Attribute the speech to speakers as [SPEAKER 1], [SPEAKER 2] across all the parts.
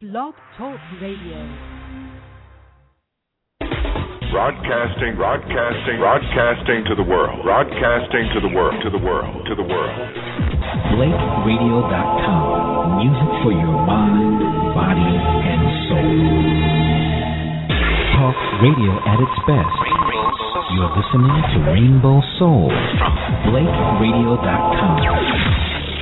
[SPEAKER 1] Blog Talk Radio.
[SPEAKER 2] Broadcasting to the world. Broadcasting to the world.
[SPEAKER 3] BlakeRadio.com. Music for your mind, body, and soul. Talk radio at its best. You're listening to Rainbow Soul from BlakeRadio.com.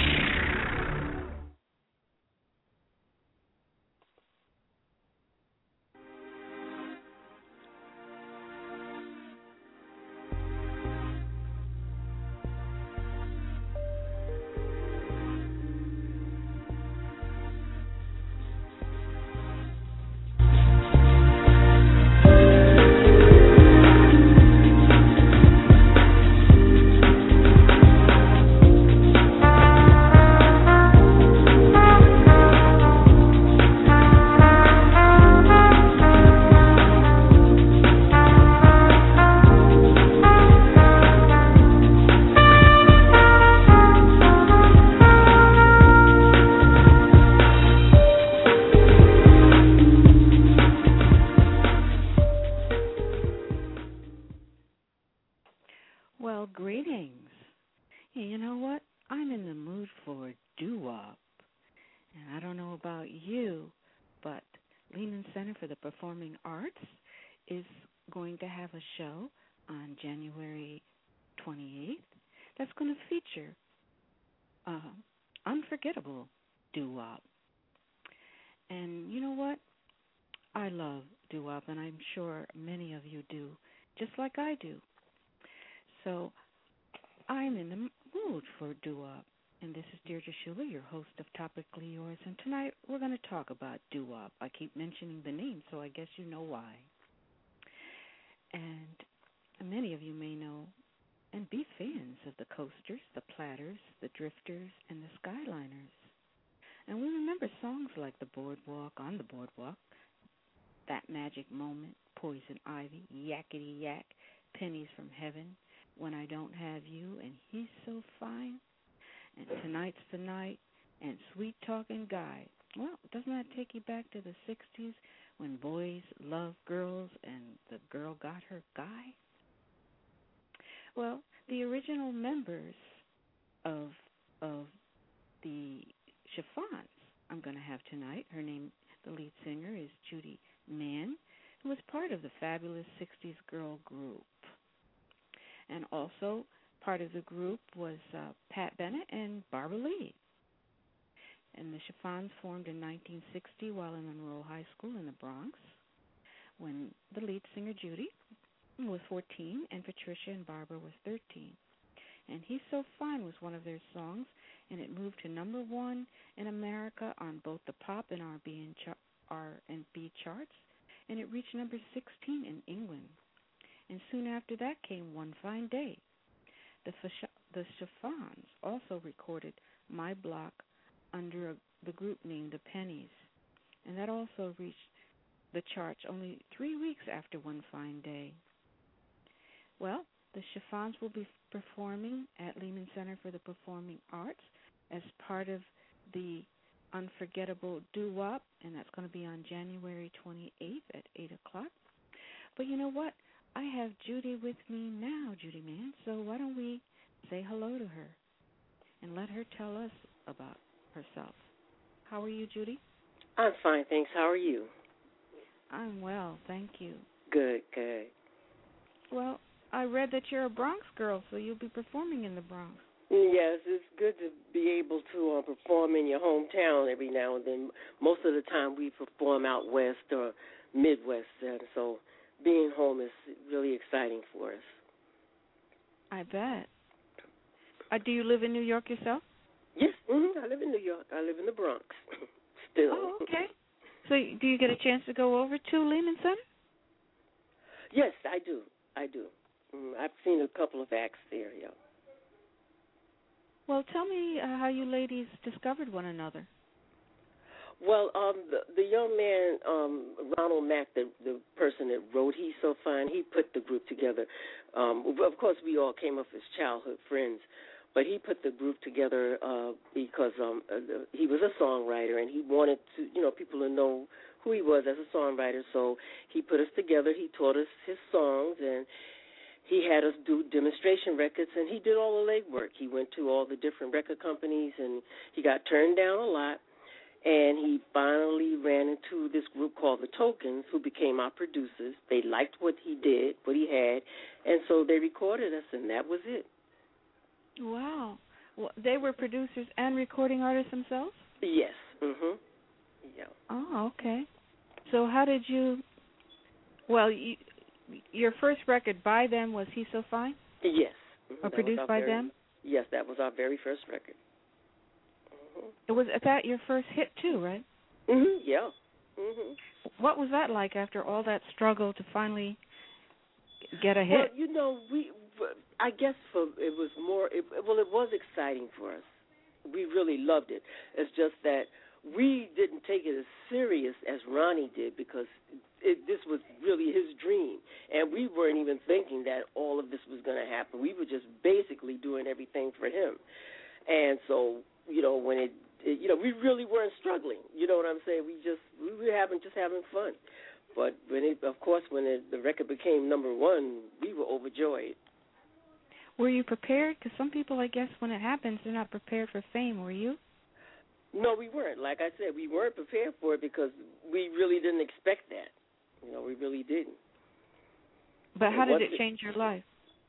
[SPEAKER 4] Unforgettable doo-wop. And you know what? I love doo-wop, and I'm sure many of you do, just like I do. So I'm in the mood for doo-wop, and this is Deirdre Schuler, your host of Topically Yours, and tonight we're going to talk about doo-wop. I keep mentioning the name, so I guess you know why. And many of you may know and be fans of the Coasters, the Platters, the Drifters, and the Skyliners. And we remember songs like The Boardwalk, On the Boardwalk, That Magic Moment, Poison Ivy, Yakety Yak, Pennies from Heaven, When I Don't Have You, and He's So Fine, and Tonight's the Night, and Sweet Talking Guy. Well, doesn't that take you back to the 60s when boys loved girls and the girl got her guy? Well, the original members of the Chiffons I'm going to have tonight, her name, the lead singer, is Judy Mann, who was part of the fabulous 60s girl group. And also part of the group was Pat Bennett and Barbara Lee. And the Chiffons formed in 1960 while in Monroe High School in the Bronx, when the lead singer, Judy, was 14, and Patricia and Barbara was 13. And He's So Fine was one of their songs, and it moved to number one in America on both the pop and R&B charts, and it reached number 16 in England. And soon after that came One Fine Day. The Chiffons also recorded My Block under the group name The Pennies, and that also reached the charts only 3 weeks after One Fine Day. Well, the Chiffons will be performing at Lehman Center for the Performing Arts as part of the Unforgettable Doo-Wop, and that's going to be on January 28th at 8 o'clock. But you know what? I have Judy with me now, Judy Mann, so why don't we say hello to her and let her tell us about herself. How are you, Judy?
[SPEAKER 5] I'm fine, thanks. How are you?
[SPEAKER 4] I'm well, thank you.
[SPEAKER 5] Good.
[SPEAKER 4] Well, I read that you're a Bronx girl, so you'll be performing in the Bronx.
[SPEAKER 5] Yes, it's good to be able to perform in your hometown every now and then. Most of the time we perform out west or Midwest, and so being home is really exciting for us.
[SPEAKER 4] I bet. Do you live in New York yourself?
[SPEAKER 5] Yes, I live in New York. I live in the Bronx still.
[SPEAKER 4] Oh, okay. So do you get a chance to go over to Lehman Center?
[SPEAKER 5] Yes, I do. I've seen a couple of acts there, yeah.
[SPEAKER 4] Well, tell me how you ladies discovered one another.
[SPEAKER 5] Well, the young man, Ronald Mack, the person that wrote He's So Fine, he put the group together. Of course, we all came up as childhood friends, But he put the group together because he was a songwriter, and he wanted to, people to know who he was as a songwriter. So he put us together. He taught us his songs, and he had us do demonstration records, and he did all the legwork. He went to all the different record companies, and he got turned down a lot. And he finally ran into this group called the Tokens, who became our producers. They liked what he did, what he had, and so they recorded us, and that was it.
[SPEAKER 4] Wow. Well, they were producers and recording artists themselves?
[SPEAKER 5] Yes. Mhm. Yeah.
[SPEAKER 4] Oh, okay. So how did you? Well, your first record by them was "He's So Fine"?
[SPEAKER 5] Yes.
[SPEAKER 4] Or produced by them?
[SPEAKER 5] Yes, that was our very first record.
[SPEAKER 4] It was that your first hit too, right?
[SPEAKER 5] Mhm. Yeah. Mhm.
[SPEAKER 4] What was that like after all that struggle to finally get a hit?
[SPEAKER 5] Well, I guess it was more. It was exciting for us. We really loved it. It's just that we didn't take it as serious as Ronnie did, because this was really his dream, and we weren't even thinking that all of this was going to happen. We were just basically doing everything for him, and so when we really weren't struggling. You know what I'm saying? We were having fun. But when the record became number one, we were overjoyed.
[SPEAKER 4] Were you prepared? Because some people, I guess, when it happens, they're not prepared for fame. Were you?
[SPEAKER 5] No, we weren't. Like I said, we weren't prepared for it because we really didn't expect that. We really didn't.
[SPEAKER 4] But how did it change your life?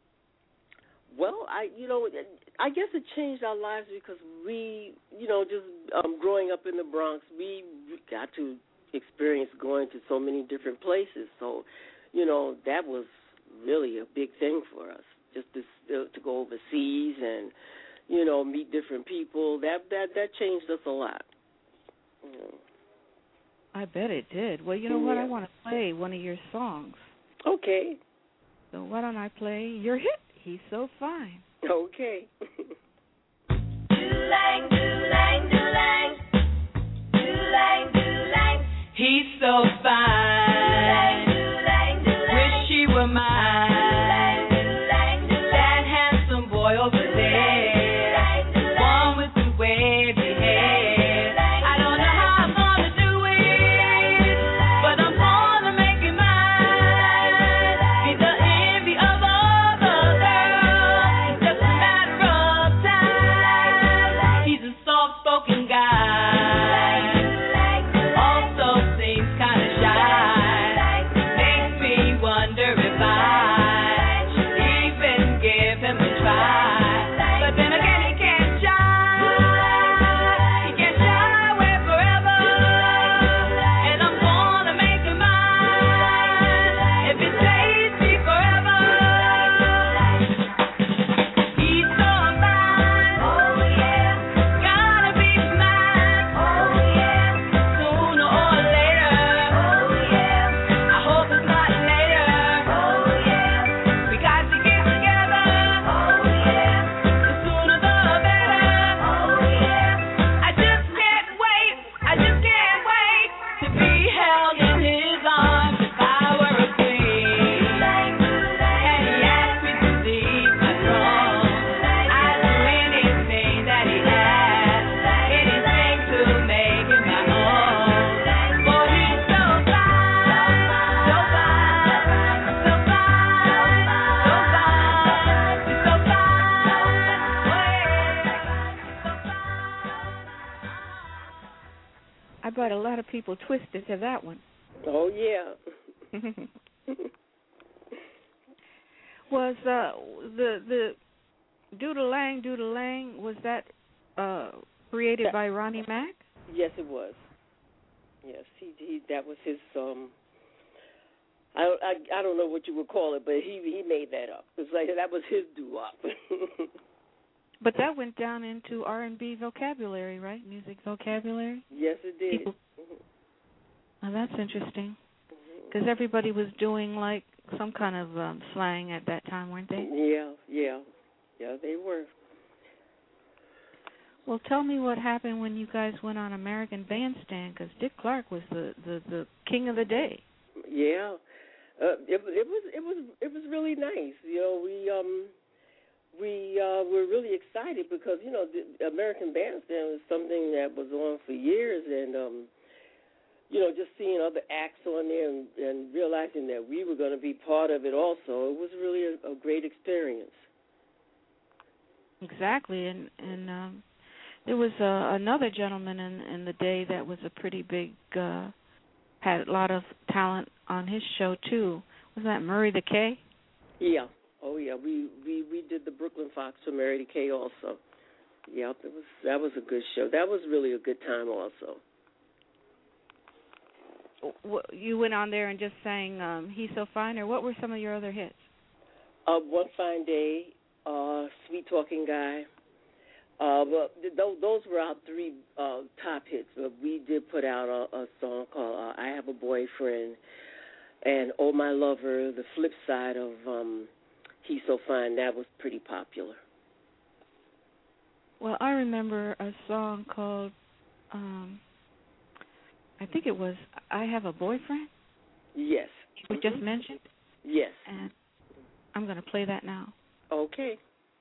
[SPEAKER 5] Well, I guess it changed our lives because we, just growing up in the Bronx, we got to experience going to so many different places. So, that was really a big thing for us, just to go overseas and, meet different people. That changed us a lot.
[SPEAKER 4] I bet it did. Well, you know what? I want to play one of your songs.
[SPEAKER 5] Okay.
[SPEAKER 4] So why don't I play your hit, He's So Fine.
[SPEAKER 5] Okay.
[SPEAKER 1] Do-lang, do-lang, do-lang. Do-lang, do-lang. He's so fine. Do-lang, do-lang. Wish he were mine. Do-lang, do-lang. That handsome boy over there. One with the wavy hair. I don't know how I'm gonna do it, but I'm gonna make it mine. Be the envy of all the girls. Just a matter of time. He's a soft-spoken guy. Also seems kinda shy. Makes me wonder if I should even give him a try. But then again, he can't shy. He can't shy away forever. And I'm gonna make him mine. If it stays me forever. He's so fine. Oh yeah. Gotta be mine. Oh yeah. Sooner or later. Oh yeah. I hope it's not later. Oh yeah. We got to get together. Oh yeah. The sooner the better. Oh yeah. I just can't wait. I just can't wait to be held in his arms if I were a queen. And he asked me to leave my throne. I'd do anything that he asked, anything to make him my own. For he's so fine, so fine, so fine, so fine, he's so fine.
[SPEAKER 4] I bet a lot of people twisted to that one.
[SPEAKER 5] Oh, yeah.
[SPEAKER 4] Was the Doodle-Lang, Doodle-Lang, was that created by Ronnie Mack?
[SPEAKER 5] Yes, it was. Yes, he that was his. I don't know what you would call it, but he made that up. It's like that was his doo-wop.
[SPEAKER 4] But that went down into R&B vocabulary, right? Music vocabulary?
[SPEAKER 5] Yes, it did.
[SPEAKER 4] People. Oh, that's interesting. Because everybody was doing, like, some kind of slang at that time, weren't they?
[SPEAKER 5] Yeah, they were.
[SPEAKER 4] Well, tell me what happened when you guys went on American Bandstand, because Dick Clark was the king of the day.
[SPEAKER 5] Yeah, it was really nice. we were really excited because, the American Bandstand was something that was on for years, and, just seeing other acts on there and realizing that we were going to be part of it also, it was really a great experience.
[SPEAKER 4] Exactly, and there was another gentleman in the day that was a pretty big, had a lot of talent on his show too. Was that Murray the K?
[SPEAKER 5] Yeah. Oh yeah. We did the Brooklyn Fox for Murray the K also. Yep. That was a good show. That was really a good time also.
[SPEAKER 4] You went on there and just sang "He's So Fine," or what were some of your other hits?
[SPEAKER 5] One Fine Day, Sweet Talking Guy. Well, those were our three top hits. But we did put out a song called "I Have a Boyfriend" and "Oh My Lover." The flip side of "He's So Fine," that was pretty popular.
[SPEAKER 4] Well, I remember a song called, I think it was "I Have a Boyfriend."
[SPEAKER 5] Yes.
[SPEAKER 4] We just mentioned.
[SPEAKER 5] Yes.
[SPEAKER 4] And I'm going to play that now.
[SPEAKER 5] Okay.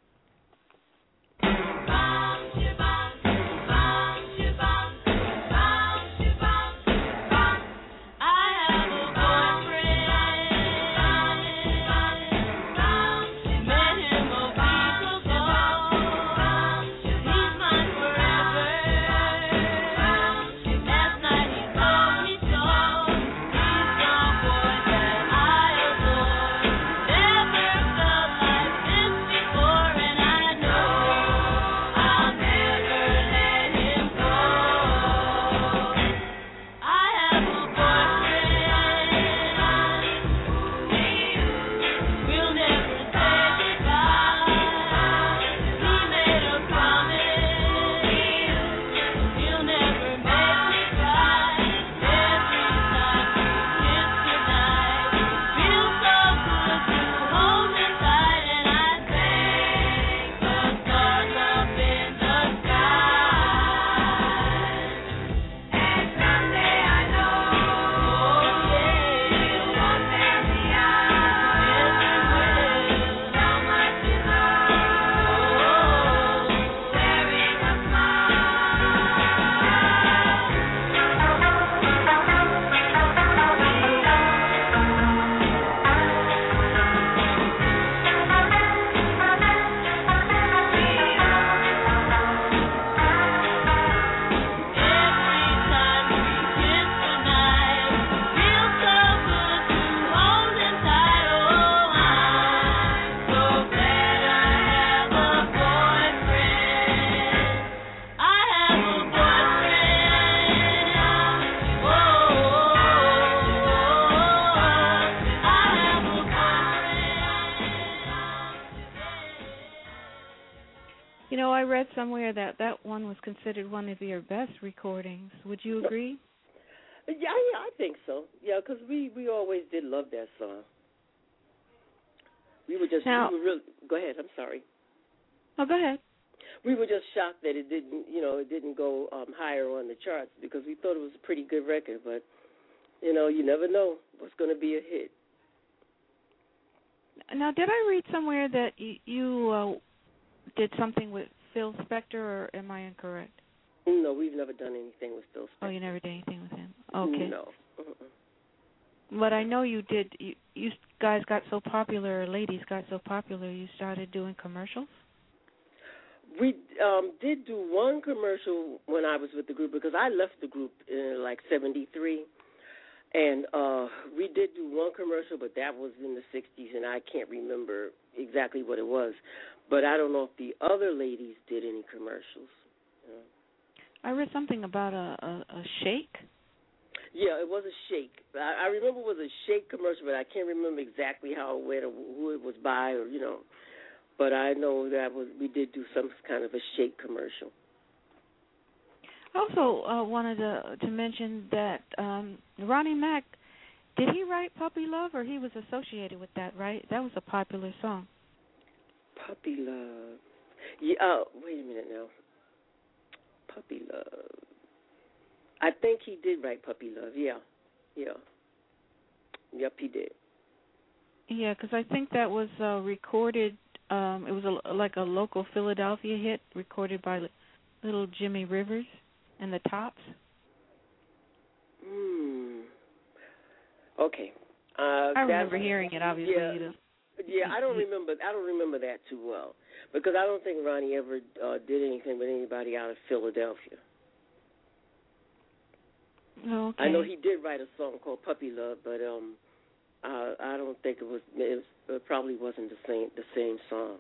[SPEAKER 4] I read somewhere that one was considered one of your best recordings. Would you agree?
[SPEAKER 5] Yeah, I think so. Yeah, because we always did love that song. We were go ahead. I'm sorry.
[SPEAKER 4] Oh, go ahead.
[SPEAKER 5] We were just shocked that it didn't go higher on the charts because we thought it was a pretty good record. But you never know what's going to be a hit.
[SPEAKER 4] Now, did I read somewhere that you did something with Phil Spector, or am I incorrect?
[SPEAKER 5] No, we've never done anything with Phil Spector.
[SPEAKER 4] Oh, you never did anything with him? Okay.
[SPEAKER 5] No.
[SPEAKER 4] But I know you did. You guys got so popular, ladies got so popular, you started doing commercials?
[SPEAKER 5] We did do one commercial when I was with the group because I left the group in like 73. And we did do one commercial, but that was in the 60s, and I can't remember exactly what it was. But I don't know if the other ladies did any commercials.
[SPEAKER 4] I read something about a shake.
[SPEAKER 5] Yeah, it was a shake. I remember it was a shake commercial, but I can't remember exactly how it went or who it was by, or But I know that we did do some kind of a shake commercial.
[SPEAKER 4] I also wanted to mention that Ronnie Mack, did he write Puppy Love, or he was associated with that, right? That was a popular song.
[SPEAKER 5] Puppy Love. Yeah, wait a minute now. Puppy Love. I think he did write Puppy Love, yeah. Yep, he did.
[SPEAKER 4] Yeah, because I think that was recorded It was like a local Philadelphia hit recorded by little Jimmy Rivers and the Tops.
[SPEAKER 5] Okay.
[SPEAKER 4] I remember hearing it, obviously.
[SPEAKER 5] Yeah, I don't remember that too well because I don't think Ronnie ever did anything with anybody out of Philadelphia.
[SPEAKER 4] Okay.
[SPEAKER 5] I know he did write a song called Puppy Love, but I don't think it probably wasn't the same song.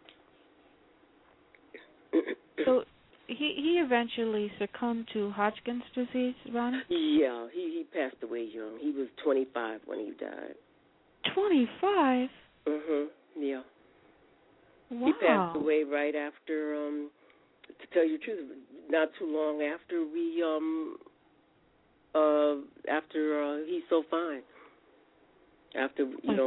[SPEAKER 4] So he eventually succumbed to Hodgkin's disease, Ronnie?
[SPEAKER 5] Yeah, he passed away young. He was 25 when he died.
[SPEAKER 4] 25?
[SPEAKER 5] Yeah.
[SPEAKER 4] Wow.
[SPEAKER 5] He passed away right after, to tell you the truth, not too long after He's So Fine. After,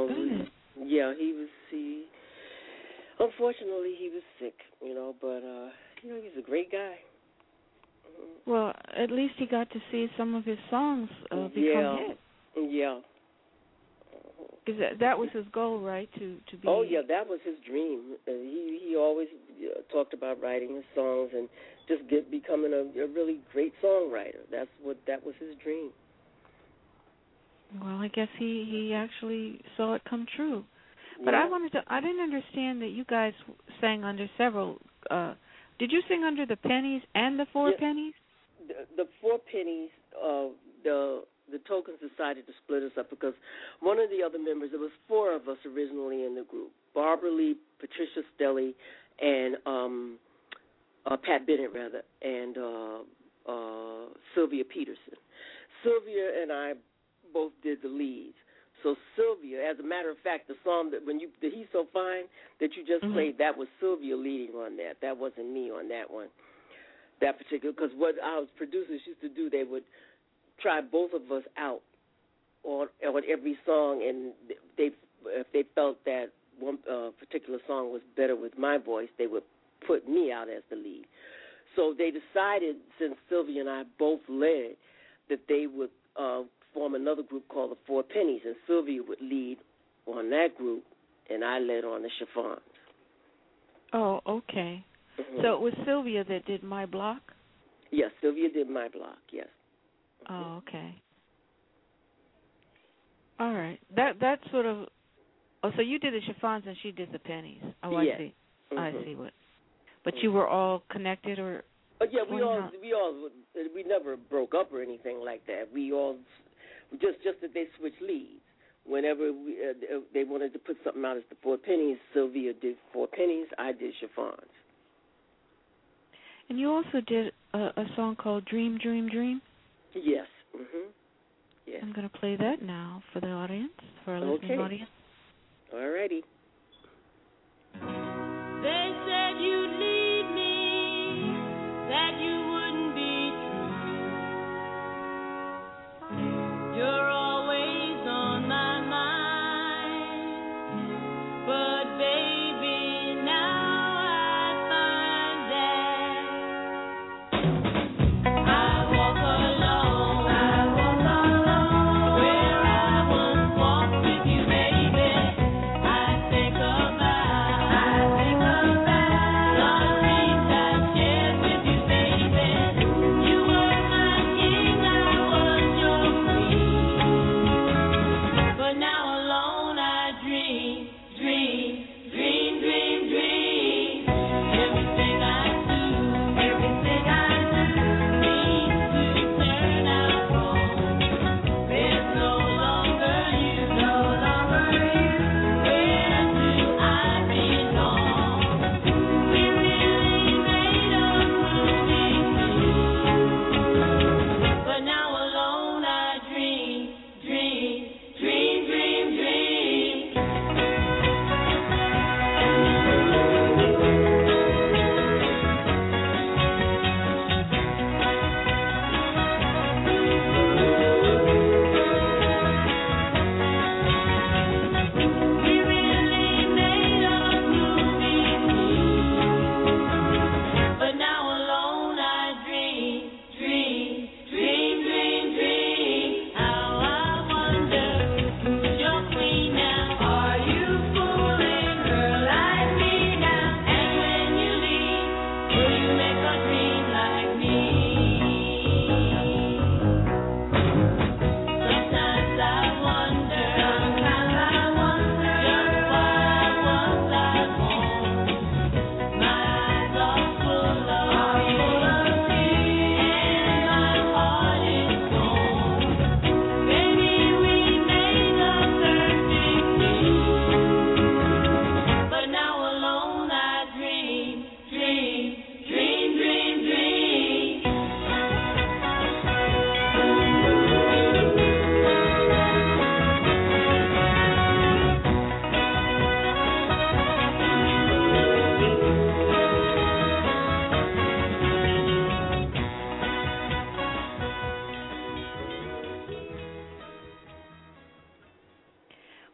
[SPEAKER 5] unfortunately he was sick, but, he's a great guy.
[SPEAKER 4] Well, at least he got to see some of his songs become hits.
[SPEAKER 5] Yeah.
[SPEAKER 4] Because that was his goal, right? To be.
[SPEAKER 5] Oh yeah, that was his dream. He always talked about writing his songs and just becoming a really great songwriter. That was his dream.
[SPEAKER 4] Well, I guess he actually saw it come true. But
[SPEAKER 5] Yeah.
[SPEAKER 4] I didn't understand that you guys sang under several. Did you sing under the Pennies and the Four Pennies?
[SPEAKER 5] The Four Pennies. The Tokens decided to split us up because one of the other members, there was four of us originally in the group: Barbara Lee, Patricia Stelly, and Pat Bennett, rather, and Sylvia Peterson. Sylvia and I both did the leads. So Sylvia, as a matter of fact, the song that the He's So Fine that you just played, that was Sylvia leading on that. That wasn't me on that one, that particular. Because what our producers used to do, they would try both of us out on every song, and if they felt that one particular song was better with my voice, they would put me out as the lead. So they decided, since Sylvia and I both led, that they would form another group called the Four Pennies, and Sylvia would lead on that group, and I led on the Chiffons.
[SPEAKER 4] Oh, okay. So it was Sylvia that did My Block?
[SPEAKER 5] Yes, Sylvia did My Block, yes.
[SPEAKER 4] Oh, okay. All right. That's sort of. Oh, so you did the Chiffons and she did the Pennies. Oh, I see. I see what. But you were all connected, or?
[SPEAKER 5] Yeah, we never broke up or anything like that. We all just that they switched leads. Whenever they wanted to put something out as the Four Pennies, Sylvia did Four Pennies. I did Chiffons.
[SPEAKER 4] And you also did a song called Dream, Dream, Dream?
[SPEAKER 5] Yes. Yes.
[SPEAKER 4] I'm going to play that now for the audience, for our listening audience.
[SPEAKER 5] All righty.
[SPEAKER 1] They said you'd leave me, that you wouldn't be true. You're always on my mind, but baby, now I find that I walk alone, where I once walked with you, baby. I think about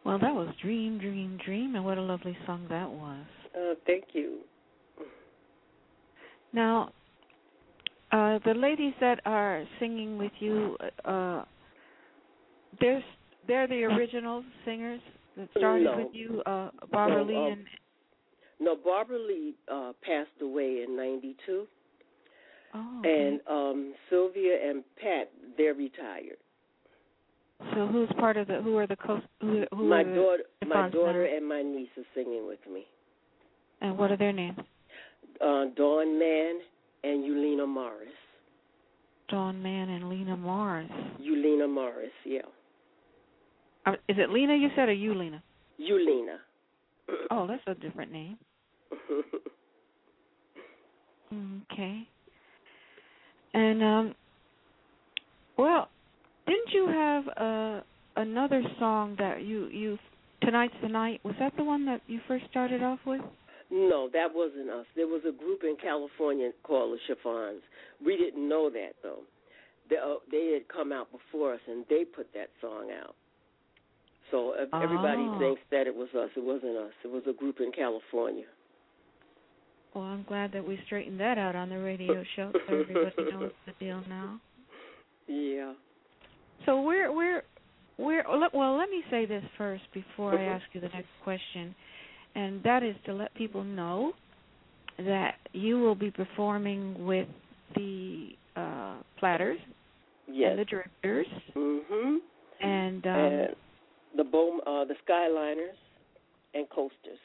[SPEAKER 4] Well, that was Dream, Dream, Dream, and what a lovely song that was.
[SPEAKER 5] Thank you.
[SPEAKER 4] Now, the ladies that are singing with you, they're the original singers that started with you, Barbara Lee and...
[SPEAKER 5] No, Barbara Lee passed away in '92.
[SPEAKER 4] Oh, okay.
[SPEAKER 5] And Sylvia and Pat, they're retired.
[SPEAKER 4] So who's part of the? Who are the
[SPEAKER 5] my daughter and my niece are singing with me.
[SPEAKER 4] And what are their names?
[SPEAKER 5] Dawn Mann and Eulena Morris.
[SPEAKER 4] Dawn Mann and Lena Morris.
[SPEAKER 5] Eulena Morris, yeah.
[SPEAKER 4] Is it Lena you said or Eulena?
[SPEAKER 5] Eulena.
[SPEAKER 4] Oh, that's a different name. Okay. And well, didn't you have another song that you Tonight's the Night? Was that the one that you first started off with?
[SPEAKER 5] No, that wasn't us. There was a group in California called the Chiffons. We didn't know that though. They had come out before us and they put that song out. So everybody thinks that it was us. It wasn't us. It was a group in California.
[SPEAKER 4] Well, I'm glad that we straightened that out on the radio show so everybody knows the deal now.
[SPEAKER 5] Yeah.
[SPEAKER 4] So well, let me say this first before I ask you the next question, and that is to let people know that you will be performing with the Platters and the Drifters.
[SPEAKER 5] Mm-hmm.
[SPEAKER 4] And
[SPEAKER 5] the Skyliners and Coasters.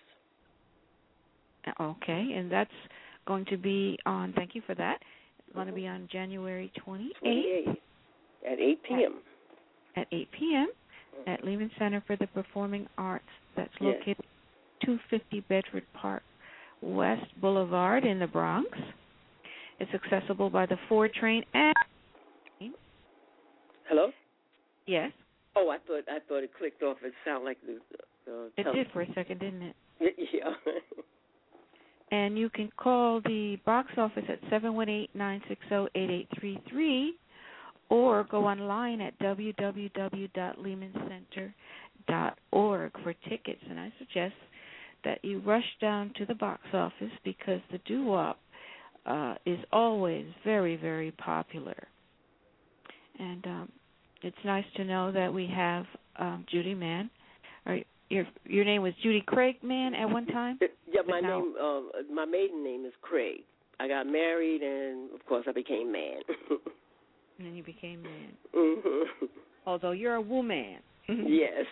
[SPEAKER 4] Okay, and that's going to be on, thank you for that, it's going to be on January 28th.
[SPEAKER 5] At 8 p.m.
[SPEAKER 4] At 8 p.m. at Lehman Center for the Performing Arts. That's located 250 Bedford Park West Boulevard in the Bronx. It's accessible by the 4 train and...
[SPEAKER 5] Hello?
[SPEAKER 4] Yes?
[SPEAKER 5] Oh, I thought it clicked off. It sounded like the
[SPEAKER 4] it did for a second, didn't it?
[SPEAKER 5] Yeah.
[SPEAKER 4] And you can call the box office at 718-960-8833 or go online at www.lehmancenter.org for tickets. And I suggest that you rush down to the box office because the doo-wop is always very, very popular. And it's nice to know that we have Judy Mann. Your name was Judy Craig Mann at one time?
[SPEAKER 5] Yeah, my maiden name is Craig. I got married, and of course I became Mann.
[SPEAKER 4] And then you became Mann.
[SPEAKER 5] Mm-hmm.
[SPEAKER 4] Although you're a woman.
[SPEAKER 5] Yes.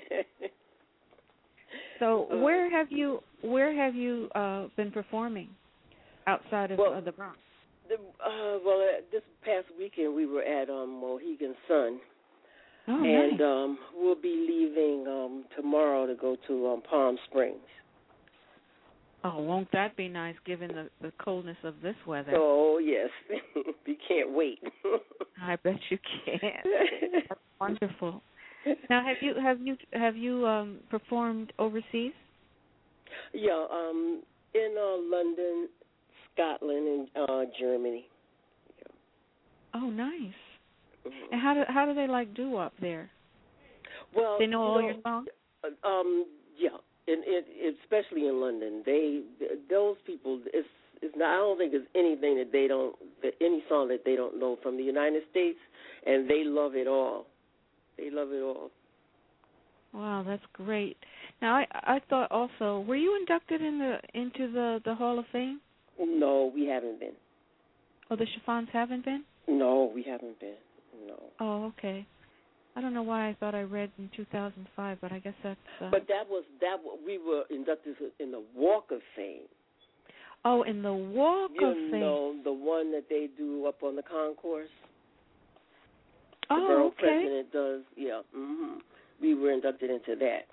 [SPEAKER 4] So where have you been performing outside of the Bronx?
[SPEAKER 5] This past weekend we were at Mohegan Sun.
[SPEAKER 4] Oh,
[SPEAKER 5] and
[SPEAKER 4] nice.
[SPEAKER 5] We'll be leaving tomorrow to go to Palm Springs.
[SPEAKER 4] Oh, won't that be nice given the coldness of this weather?
[SPEAKER 5] Oh, yes. We can't wait.
[SPEAKER 4] I bet you can. That's wonderful. Now, have you performed overseas?
[SPEAKER 5] Yeah, in London, Scotland, and Germany. Yeah.
[SPEAKER 4] Oh, nice. And how do they like doo-wop there?
[SPEAKER 5] Well,
[SPEAKER 4] they know all your songs.
[SPEAKER 5] Yeah, and especially in London, those people. It's not. I don't think there's anything any song that they don't know from the United States, and they love it all. They love it all.
[SPEAKER 4] Wow, that's great. Now, I thought also, were you inducted into the Hall of Fame?
[SPEAKER 5] No, we haven't been.
[SPEAKER 4] Oh, the Chiffons haven't been?
[SPEAKER 5] No, we haven't been. No.
[SPEAKER 4] Oh, okay. I don't know why I thought I read in 2005, but I guess that's...
[SPEAKER 5] But we were inducted in the Walk of Fame.
[SPEAKER 4] Oh, in the Walk of Fame. You
[SPEAKER 5] know, the one that they do up on the concourse.
[SPEAKER 4] Oh,
[SPEAKER 5] the borough
[SPEAKER 4] okay.
[SPEAKER 5] president does, yeah. Mm-hmm. We were inducted into that.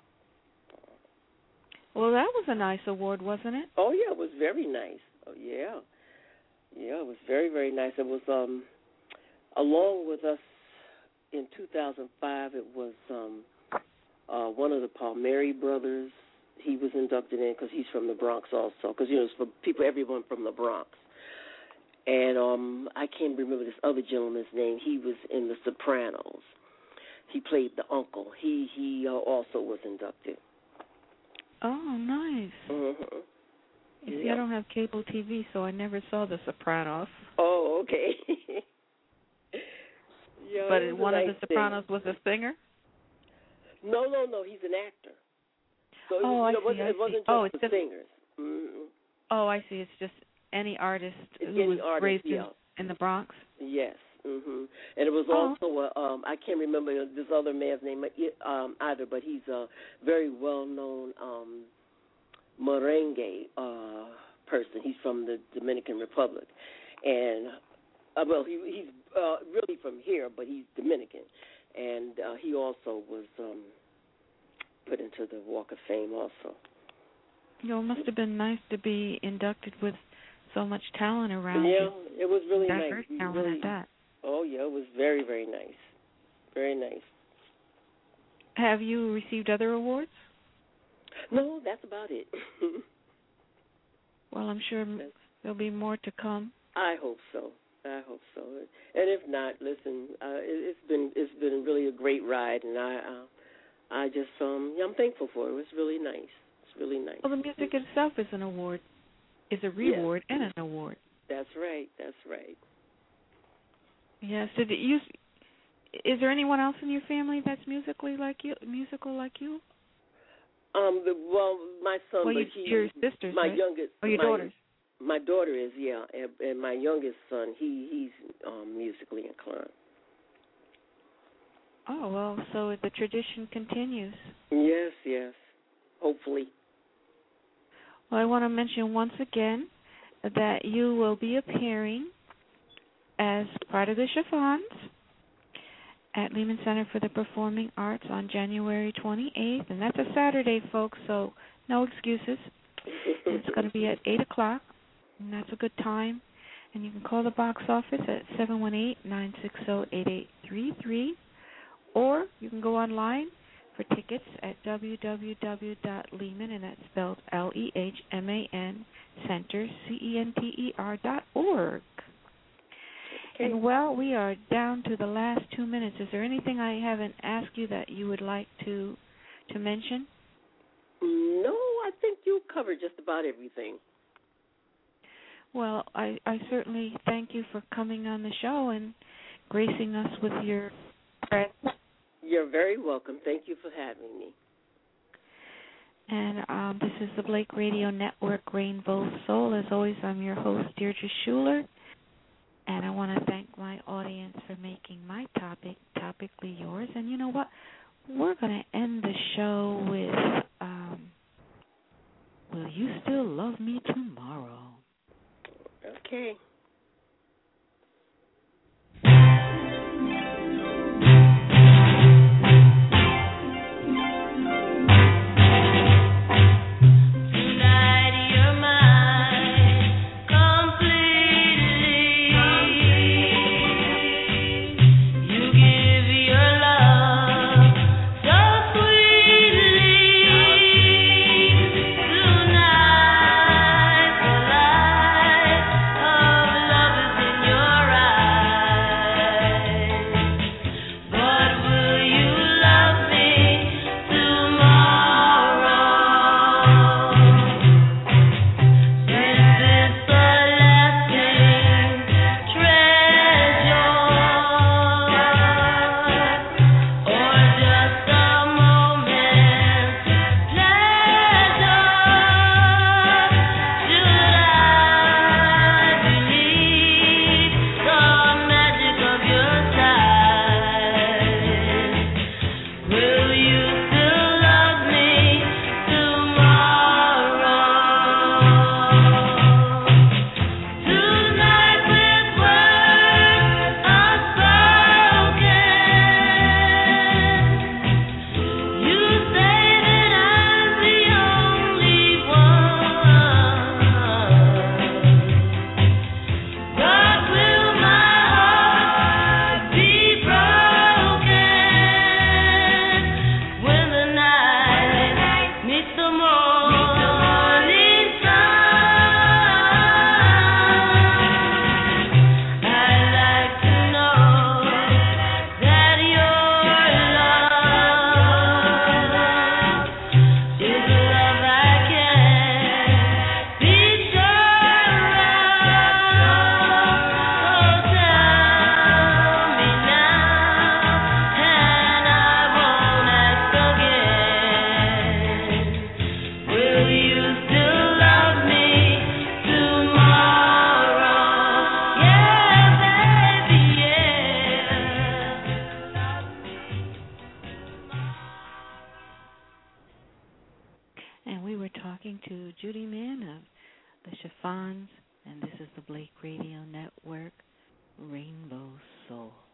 [SPEAKER 4] Well, that was a nice award, wasn't it?
[SPEAKER 5] Oh, yeah, it was very nice. Oh, yeah. Yeah, it was very, very nice. It was... along with us in 2005, it was one of the Palmieri brothers. He was inducted in because he's from the Bronx also. Because, it's for everyone from the Bronx. And I can't remember this other gentleman's name. He was in The Sopranos. he played the uncle. He also was inducted.
[SPEAKER 4] Oh, nice.
[SPEAKER 5] Mm-hmm.
[SPEAKER 4] You see, I don't have cable TV, so I never saw The Sopranos.
[SPEAKER 5] Oh, okay. Yeah,
[SPEAKER 4] but one of The Sopranos was a singer?
[SPEAKER 5] No. He's an actor. So
[SPEAKER 4] I see.
[SPEAKER 5] It wasn't just for singers. Mm-hmm.
[SPEAKER 4] Oh, I see. It's just any artist who was raised in the Bronx?
[SPEAKER 5] Yes. Mm-hmm. And it was also I can't remember this other man's name either, but he's a very well-known merengue person. He's from the Dominican Republic, and he's really from here, but he's Dominican, and he also was put into the Walk of Fame also.
[SPEAKER 4] It must have been nice to be inducted with so much talent around you.
[SPEAKER 5] Yeah, it was really nice.
[SPEAKER 4] Diverse talent at that.
[SPEAKER 5] Oh, yeah, it was very, very nice. Very nice.
[SPEAKER 4] Have you received other awards?
[SPEAKER 5] No, that's about it.
[SPEAKER 4] Well, I'm sure there'll be more to come.
[SPEAKER 5] I hope so. And if not, listen, it's been really a great ride, and I just I'm thankful for it. It's really nice. It's really nice.
[SPEAKER 4] Well, the music itself is an award, is a reward and an award.
[SPEAKER 5] That's right.
[SPEAKER 4] Yeah. So is there anyone else in your family that's musical like you?
[SPEAKER 5] My son.
[SPEAKER 4] Well, your sisters,
[SPEAKER 5] my
[SPEAKER 4] right?
[SPEAKER 5] youngest.
[SPEAKER 4] Or your daughters.
[SPEAKER 5] My daughter is, and my youngest son, he's musically inclined.
[SPEAKER 4] Oh, well, so the tradition continues.
[SPEAKER 5] Yes, hopefully.
[SPEAKER 4] Well, I want to mention once again that you will be appearing as part of the Chiffons at Lehman Center for the Performing Arts on January 28th, and that's a Saturday, folks, so no excuses. It's going to be at 8 o'clock, and that's a good time. And you can call the box office at 718-960-8833, or you can go online for tickets at www.lehman, and that's spelled Lehman, Center, CENTER.org. Okay. And, well, we are down to the last 2 minutes. Is there anything I haven't asked you that you would like to mention?
[SPEAKER 5] No, I think you covered just about everything.
[SPEAKER 4] Well, I certainly thank you for coming on the show and gracing us with your presence.
[SPEAKER 5] You're very welcome. Thank you for having me.
[SPEAKER 4] And this is the Blake Radio Network, Rainbow Soul. As always, I'm your host, Deirdre Schuler. And I want to thank my audience for making my topic topically yours. And you know what? We're going to end the show with Will You Still Love Me Tomorrow?
[SPEAKER 5] Okay.
[SPEAKER 1] Oh
[SPEAKER 4] talking to Judy Mann of the Chiffons, and this is the Blake Radio Network, Rainbow Soul.